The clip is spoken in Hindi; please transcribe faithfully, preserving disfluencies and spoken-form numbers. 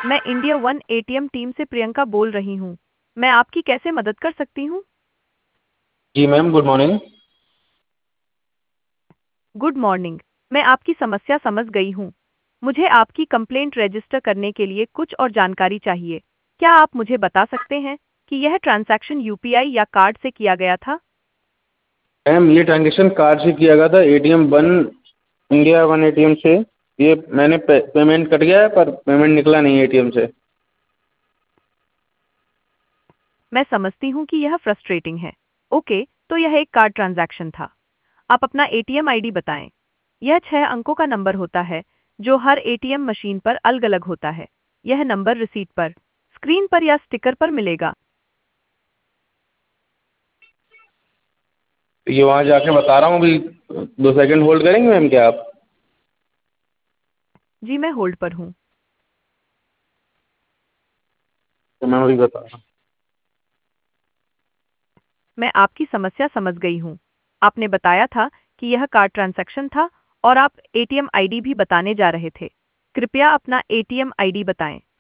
मैं इंडिया वन एटीएम टीम से प्रियंका बोल रही हूँ। मैं आपकी कैसे मदद कर सकती हूँ? जी ma'am, good morning. Good morning. मैं आपकी समस्या समझ गई हूँ। मुझे आपकी कंप्लेंट रजिस्टर करने के लिए कुछ और जानकारी चाहिए। क्या आप मुझे बता सकते हैं कि यह ट्रांजैक्शन यूपीआई या कार्ड से किया गया था? मैम, ये ट्रांजेक्शन कार्ड से किया गया था, ATM one, India one ATM से। ये मैंने पे, पेमेंट कट गया है पर पेमेंट निकला नहीं एटीएम से। मैं समझती हूँ कि यह फ्रस्ट्रेटिंग है। ओके, तो यह एक कार्ड ट्रांजैक्शन था। आप अपना एटीएम आईडी बताएं। यह छह अंकों का नंबर होता है जो हर एटीएम मशीन पर अलग-अलग होता है। यह नंबर रिसीट पर, स्क्रीन पर या स्टिकर पर मिलेगा। ये वहाँ जाके बता रहा हूँ अभी। दो सेकंड होल्ड करेंगे मैम क्या आप? जी, मैं होल्ड पर हूँ। तो मैं अभी बता रहा हूँ। मैं आपकी समस्या समझ गई हूँ। आपने बताया था कि यह कार्ड ट्रांजैक्शन था और आप एटीएम आईडी भी बताने जा रहे थे। कृपया अपना एटीएम आईडी बताएं।